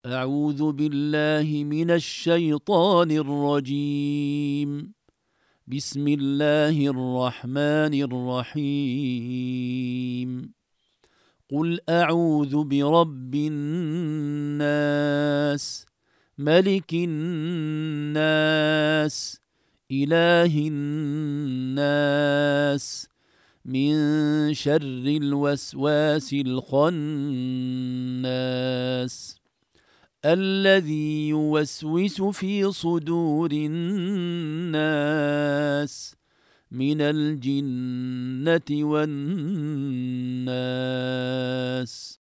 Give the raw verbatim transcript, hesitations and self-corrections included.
أعوذ بالله من الشيطان الرجيم. بسم الله الرحمن الرحيم. قل أعوذ برب الناس، ملك الناس، إله الناس، من شر الوسواس الخناس الذي يوسوس في صدور الناس من الجنة والناس.